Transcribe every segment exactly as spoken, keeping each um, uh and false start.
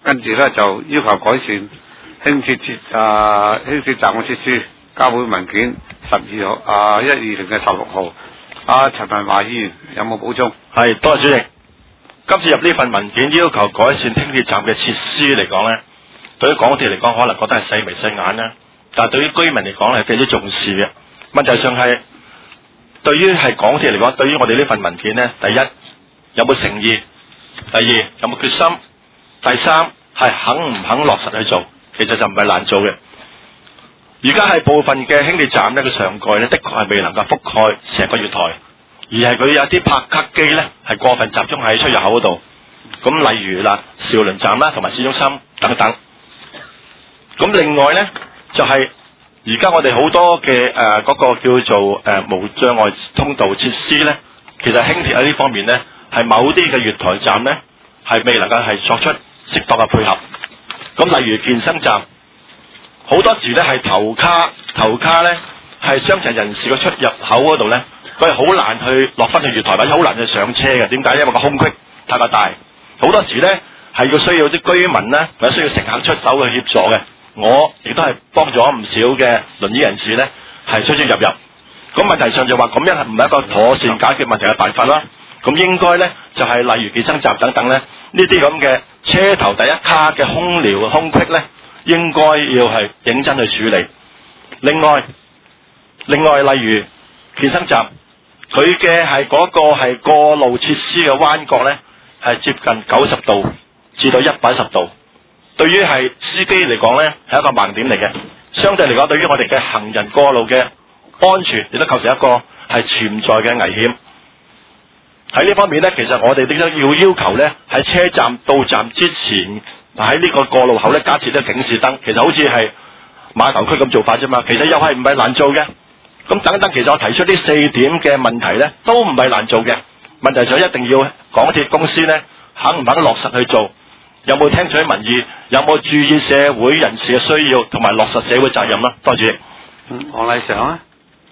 跟住咧就要求改善輕鐵節啊輕鐵站嘅設施。交會文件十二號啊一二零嘅十六號。阿陳文華議員有冇補充？ 係，多謝主席。今次入呢份文件要求改善輕鐵站嘅設施嚟講呢，對於港鐵嚟講可能覺得係細眉細眼啦，但係對於居民嚟講係非常之重視嘅。問題上係對於係港鐵嚟講，對於我哋呢份文件呢，第一有冇誠意，第二有冇決心，第三係肯唔肯落實去做，其實就唔係難做嘅。而家係部分嘅輕鐵站呢，佢上蓋呢，的確係未能夠覆蓋成個月台，而係佢有啲拍卡機呢，係過分集中喺出入口嗰度。咁例如啦，兆麟站啦，同埋市中心等等。咁另外呢，就係而家我哋好多嘅誒嗰個叫做誒、呃、無障礙通道設施呢，其實輕鐵喺呢方面呢，係某啲嘅月台站呢，係未能夠係作出適當嘅配合。咁例如健身站。好多時咧係頭卡頭卡咧係傷殘人士嘅出入口嗰度咧，佢係好難去落翻去月台，或者好難去上車嘅。點解？因為個空隙太過大。好多時咧係要需要啲居民咧，或者需要乘客出手去協助嘅。我亦都係幫咗唔少嘅輪椅人士咧係出出入入。咁問題上就話咁樣係唔係一個妥善解決問題嘅辦法啦？咁應該咧就係、是、例如健身站等等咧，呢啲咁嘅車頭第一卡嘅空寮空隙咧，應該要係認真去處理。另外，另外例如健身站，佢嘅係嗰個係過路設施嘅彎角呢，係接近九十度至到一百一十度。對於係司機嚟講呢，係一個盲點嚟嘅。相對嚟講，對於我哋嘅行人過路嘅安全，亦都構成一個係潛在嘅危險。喺呢方面呢，其實我哋都要要求呢，喺車站到站之前，喺呢個過路口咧加設啲警示燈，其實好似係碼頭區咁做法啫嘛。其實又係唔係難做嘅。咁等等，其實我提出呢四點嘅問題咧，都唔係難做嘅。問題就一定要港鐵公司咧肯唔肯落實去做，有冇聽取民意，有冇注意社會人士嘅需要，同埋落實社會責任啦。多謝。 嗯，黃麗常啊。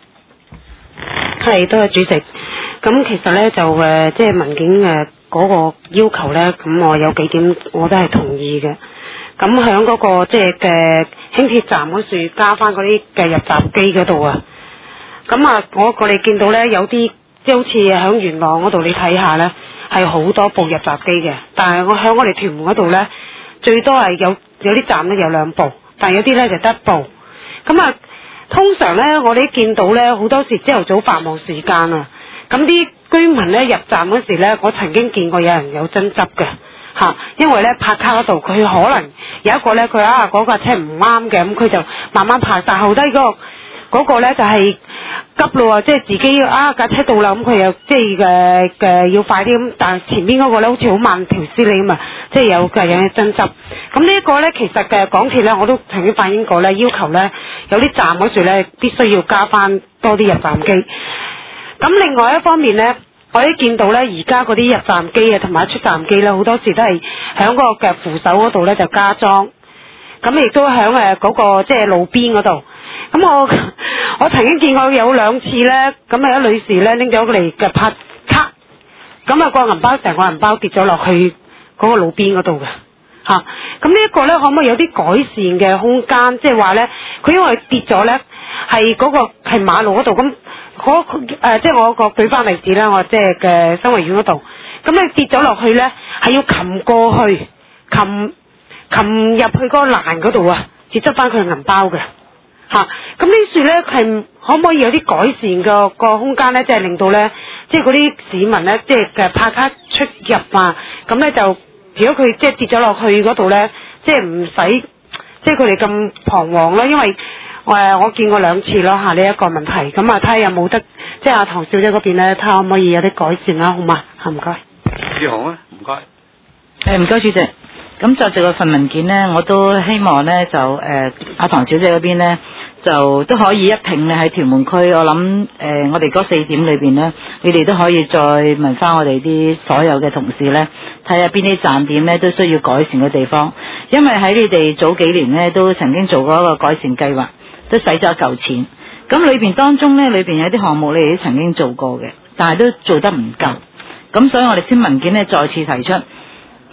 係，多謝主席。咁其實咧就誒、呃，即係文件誒嗰個要求咧，咁我有幾點我都係同意嘅。咁喺嗰個即係嘅輕鐵站嗰處加翻嗰啲嘅入閘機嗰度啊。咁啊，我我哋見到咧有啲即係好似喺元朗嗰度，你睇下咧係好多部入閘機嘅。但係我喺我哋屯門嗰度咧，最多係有有啲站咧有兩部，但係有啲咧就得一部。咁啊，通常咧我哋見到咧好多時朝頭早繁忙時間啊。咁啲居民咧入站嗰時咧，我曾經見過有人有爭執嘅嚇，因為咧拍卡嗰度佢可能有一個咧佢啊嗰架車唔啱嘅，咁佢就慢慢拍，但後低嗰個嗰個咧就係急咯，即係自己啊架車到啦，咁佢又即係誒誒要快啲咁，但係前邊嗰個咧好似好慢條斯理咁啊，即係有嘅有嘅爭執。咁呢一個咧其實嘅港鐵咧我都曾經反映過咧，要求咧有啲站嗰時咧必須要加翻多啲入站機。咁另外一方面呢，我哋見到呢，而家嗰啲入站機啊，同埋出站機呢，好多時都係喺嗰個嘅扶手嗰度呢就加裝，咁亦都喺誒嗰個即係路邊嗰度。咁我我曾經見過有兩次呢，咁啊有女士呢拎咗嚟嘅拍卡，咁啊個銀包成個銀包跌咗落去嗰個路邊嗰度嘅嚇。咁呢一個呢，可唔可以有啲改善嘅空間？即係話呢，佢因為跌咗呢，係嗰個係馬路嗰度咁。嗰誒、呃、即係我個舉翻例子啦，我即係嘅生活院嗰度，咁你跌咗落去咧，係要擒過去，擒擒入去嗰個欄嗰度啊，至執翻佢銀包嘅嚇。咁呢處咧係可唔可以有啲改善嘅個空間咧？即係令到咧，即係嗰啲市民咧，即係嘅拍卡出入啊，咁咧就如果佢即係跌咗落去嗰度咧，即係唔使即係佢哋咁彷徨啦，因為。誒，我見過兩次咯嚇，呢一個問題，咁啊睇下有冇得，即係阿唐小姐嗰邊咧，睇下可唔可以有啲改善啦，好嘛？嚇，唔該。 志雄啊，唔該。 誒，唔該主席。咁就住嗰份文件呢，我都希望呢，就誒阿、呃、唐小姐嗰邊呢，就都可以一併咧喺屯門區。我諗誒、呃，我哋嗰四點裏邊呢，你哋都可以再問翻我哋啲所有嘅同事呢，睇下邊啲站點呢都需要改善嘅地方。因為喺你哋早幾年呢，都曾經做過一個改善計劃。都使咗一嚿錢，咁裏邊當中呢，裏邊有啲項目你哋都曾經做過嘅，但係都做得唔夠，咁所以我哋先文件呢再次提出，嗱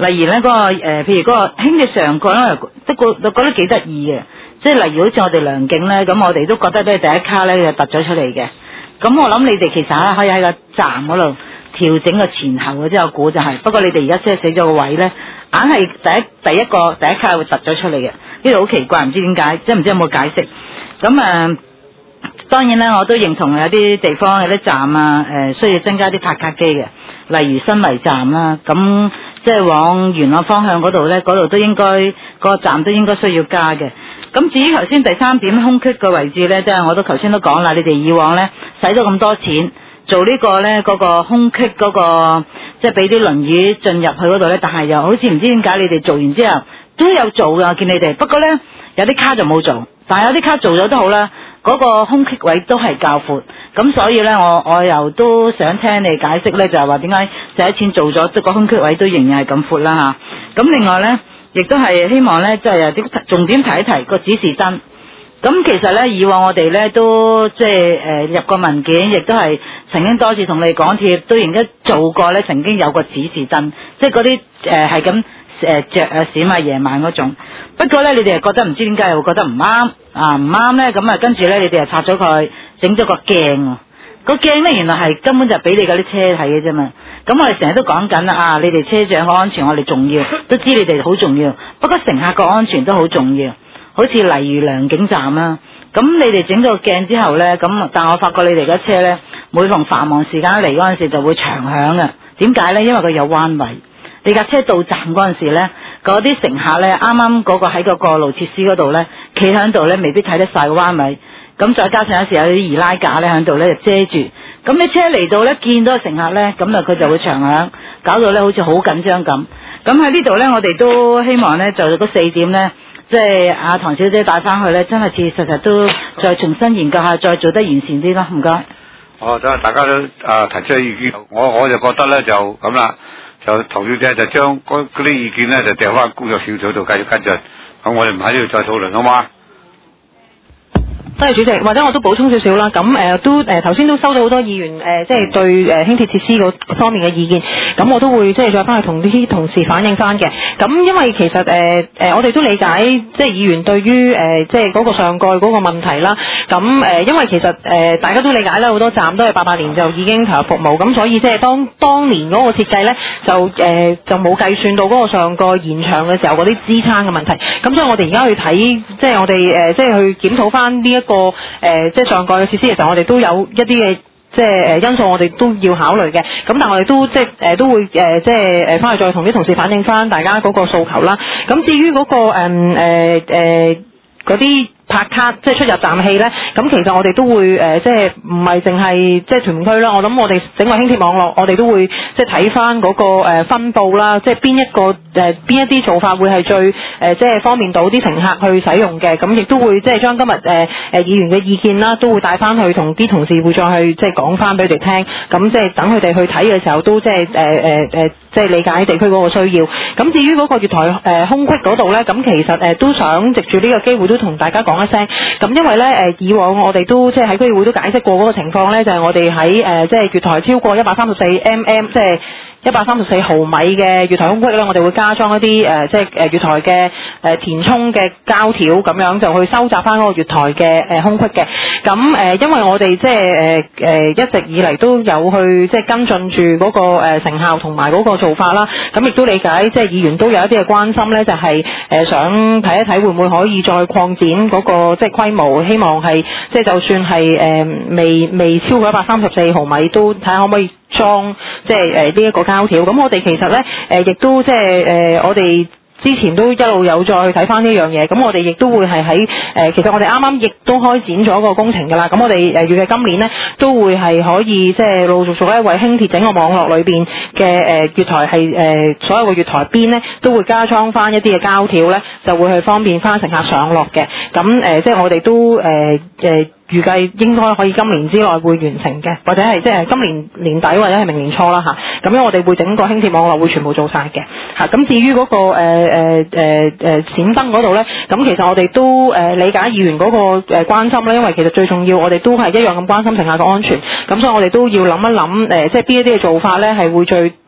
例如咧嗰、那個誒、呃，譬如嗰個輕鐵上蓋咧，都覺都覺得幾得意嘅。即係例如好似我哋良景咧，咁我哋都覺得咧第一卡咧就突咗出嚟嘅。咁我諗你哋其實可以喺個站嗰度調整個前後嘅，即係我估就係、是。不過你哋而家即係死咗個位咧，硬係第一第一個第一卡會突咗出嚟嘅。呢度好奇怪，唔知點解，即係唔知有冇解釋。咁誒、呃，當然咧我都認同有啲地方有啲站啊，誒、呃、需要增加啲拍卡機嘅，例如新圍站啦。咁即係往元朗方向嗰度咧，嗰度都應該、嗰個站都應該需要加嘅。咁至於頭先第三點空隙嘅位置呢，即係我都頭先都講啦，你哋以往呢，使咗咁多錢做呢個呢嗰、嗰個空隙嗰、嗰個，即係俾啲輪椅進入去嗰度呢，但係又好似唔知點解你哋做完之後都有做㗎，我見你哋。不過呢，有啲卡就冇做，但係有啲卡做咗都好啦，嗰、嗰個空隙位都係較闊。咁所以呢，我我又都想聽你解釋呢，就係話點解使咗錢做咗，即、嗰個空隙位都仍然係咁闊啦嚇。咁另外呢。亦都係希望咧，即係有啲重點提一提個指示燈。咁其實咧，以往我哋咧都即係誒入過文件，亦都係曾經多次同你港鐵都應該做過咧，曾經有個指示燈，即係嗰啲誒係咁誒著啊閃啊夜晚嗰種。不過咧，你哋又覺得唔知點解又會覺得唔啱啊唔啱咧，咁啊跟住咧，你哋又拆咗佢，整咗個鏡喎。個鏡咧原來係根本就俾你嗰啲車睇嘅啫嘛。咁我哋成日都講緊啦，啊你哋車長嘅安全我哋重要，都知你哋好重要。不過乘客個安全都好重要，好似例如良景站啦。咁你哋整咗個鏡之後呢，咁但我發覺你哋嘅車呢，每逢繁忙時間嚟嗰陣時就會長響嘅。點解呢？因為佢有彎位。你架車到站嗰陣時呢，嗰啲乘客呢，啱啱嗰個喺個過路設施嗰度呢，企喺度呢，未必睇得晒個彎位。咁再加上有時有啲易拉架呢喺度呢，就遮住。咁你車嚟到呢，見到乘客呢，咁啊佢就會長響，搞到呢好似好緊張咁。咁喺呢度呢，我哋都希望呢，就嗰四點呢，即係阿唐小姐帶翻去呢，真係切實實都再重新研究下，再做得完善啲咯。唔該。 哦，咁大家都啊提出意見，我我就覺得呢，就咁啦，就唐小姐就將嗰啲意見呢，就掉翻工作小組度繼續跟進。咁我哋唔喺呢度再討論好嗎？ 多謝主席，或者我都補充少少啦。咁誒、呃、都誒頭先都收到好多議員誒、呃，即係對誒輕鐵設施嗰方面嘅意見。咁我都會即係再翻去同啲同事反映翻嘅。咁因為其實誒誒、呃、我哋都理解即係議員對於誒、呃、即係嗰個上蓋嗰個問題啦。咁誒、呃、因為其實誒、呃、大家都理解啦，好多站都係八八年就已經投入服務，咁所以即係當當年嗰個設計咧就誒、呃、就冇計算到嗰個上蓋延長嘅時候嗰啲支撐嘅問題。咁所以我哋而家去睇即係我哋誒、呃、即係去檢討翻呢一個誒、呃，即係上蓋嘅設施嘅時候，我哋都有一啲嘅即係誒因素，我哋都要考慮嘅。咁但係我哋都即係誒、呃、都會誒、呃、即係誒翻去再同啲同事反映翻大家嗰個訴求啦。咁至於嗰、那個誒誒誒嗰啲拍卡即係出入站器咧，咁其實我哋都會誒、呃、即係唔係淨係即係屯門區啦。我諗我哋整個輕鐵網絡，我哋都會即係睇翻嗰個誒分佈啦，即係邊一個誒邊一啲做法會係最誒、呃、即係方便到啲乘客去使用嘅。咁亦都會即係將今日誒誒議員嘅意見啦，都會帶翻去同啲同事會再去即係講翻俾佢哋聽。咁即係等佢哋去睇嘅時候，都即係誒誒誒即係理解地區嗰個需要。咁至於嗰個月台誒、呃、空隙嗰度咧，咁其實誒、呃、都想藉住呢個機會都同大家講一聲。咁因為咧誒以往我哋都即係喺區議會都解釋過嗰個情況咧，就係、是、我哋喺誒即係月台超過一百三十四 mm 即係一百三十四毫米嘅月台空隙咧，我哋會加裝一啲誒、呃、即係誒月台嘅誒、呃、填充嘅膠條，咁樣就去收窄翻嗰個月台嘅誒、呃、空隙嘅。咁誒、呃、因為我哋即係誒誒一直以嚟都有去即係跟進住嗰、那個誒、呃、成效同埋嗰個做法啦。咁亦都理解即係議員都有一啲嘅關心咧，就係、是、誒、呃、想睇一睇會唔會可以再擴展嗰、那個即係規模，希望係即係就算係誒、呃、未未超過一百三十四毫米，都睇下可唔可以裝即係誒呢一個膠條。咁我哋其實咧誒亦都即係誒我哋之前都一路有再去睇翻呢樣嘢。咁我哋亦都會係喺誒其實我哋啱啱亦都開展咗個工程㗎啦。咁我哋誒預計今年呢都會係可以即係陸陸續續咧為輕鐵整個網絡裏邊嘅誒月台係誒、呃、所有嘅月台邊呢都會加裝翻一啲嘅膠條咧，就會去方便翻乘客上落嘅。咁誒、呃、即係我哋都誒誒。呃呃預計應該可以今年之內會完成嘅，或者係即係今年年底或者係明年初啦嚇。咁樣我哋會整個輕鐵網絡會全部做晒嘅嚇。咁至於嗰、那個誒誒誒誒閃燈嗰度咧，咁其實我哋都誒、呃、理解議員嗰個誒關心啦，因為其實最重要我哋都係一樣咁關心乘客嘅安全。咁所以我哋都要諗一諗誒、呃，即係邊一啲嘅做法咧係會最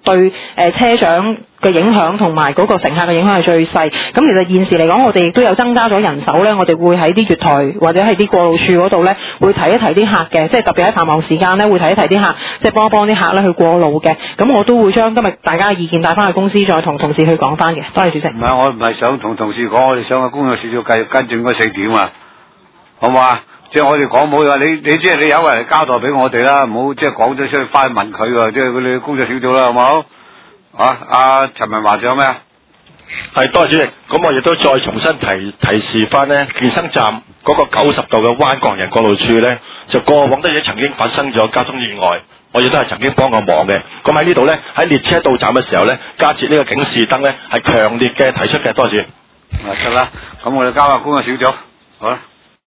對誒、呃、車長嘅影響同埋嗰個乘客嘅影響係最細。咁其實現時嚟講，我哋亦都有增加咗人手咧，我哋會喺啲月台或者係啲過路處嗰度咧，會提一提啲客嘅，即係特別喺繁忙時間咧，會提一提啲客，即係幫一幫啲客咧去過路嘅。咁我都會將今日大家嘅意見帶翻去公司，再同同事去講翻嘅。多謝主席。 唔係，我唔係想同同事講，我哋想個工作小組繼續跟進嗰四點啊，好唔好啊？即係我哋講冇話，你你即係你有個人交代俾我哋啦，唔好即係講咗出去翻去問佢喎，即係佢哋工作小組啦，好唔好？啊，阿陳文華仲有咩啊？ 係，多謝主席。咁我亦都再重新提提示翻呢，健身站嗰個九十度嘅彎角人過路處呢，就過往都已經曾經發生咗交通意外，我亦都係曾經幫過忙嘅。咁喺呢度呢，喺列車到站嘅時候呢，加設呢個警示燈呢，係強烈嘅提出嘅。多謝。 啊，得啦，咁我哋交下工作小組，好啦。